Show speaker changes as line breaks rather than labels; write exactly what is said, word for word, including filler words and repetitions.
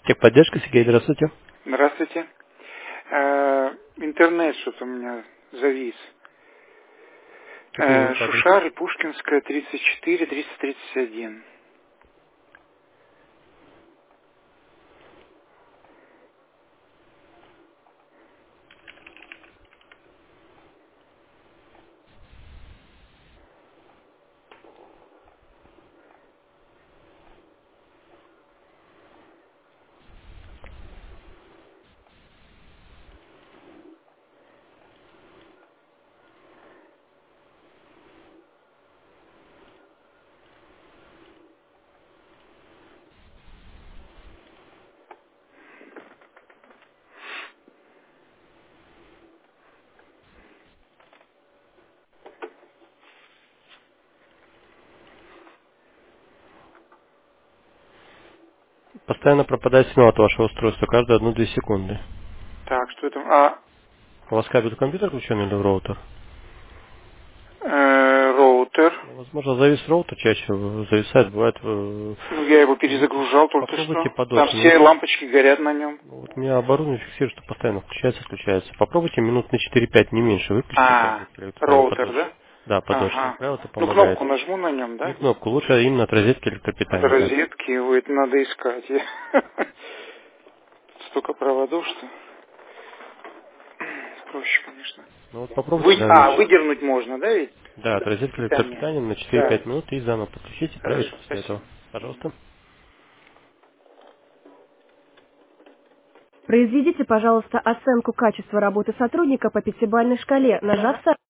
Техподдержка, Сергей, здравствуйте.
Здравствуйте. Э, Интернет что-то у меня завис.
Какой
Э,
по адресу?
Шушары, Пушкинская, тридцать четыре, триста тридцать один.
Постоянно пропадает сигнал от вашего устройства, каждые одну-две секунды.
Так, что это? А,
У вас кабель компьютер включен или роутер?
э, роутер.
Возможно, завис роутер чаще зависает, бывает. э,
Ну, я его
вы
перезагружал только
Попробуйте
что. Там
подольше.
все
Минут...
лампочки горят на нем.
Вот у меня оборудование фиксирует, что постоянно включается, включается. Попробуйте минут на четыре-пять, не меньше, выключите
А,
розетки, как правило,
роутер,
подольше.
да?
Да, подольше, как
Ага.
правило, это
Ну,
помогает.
кнопку нажму на нем,
Не
да?
кнопку, лучше именно от розетки
От
электропитания, да.
розетки его это надо искать. Столько проводов, что проще, конечно.
Ну вот попробуйте,
Вы...
да,
А,
меньше.
выдернуть можно, да, ведь?
Да, от розетки
Питание.
электропитания на
Да.
четыре-пять минут и заново подключите, проверьте
Хорошо,
после этого.
спасибо.
Пожалуйста.
Произведите, пожалуйста, оценку качества работы сотрудника по пятибалльной шкале, нажав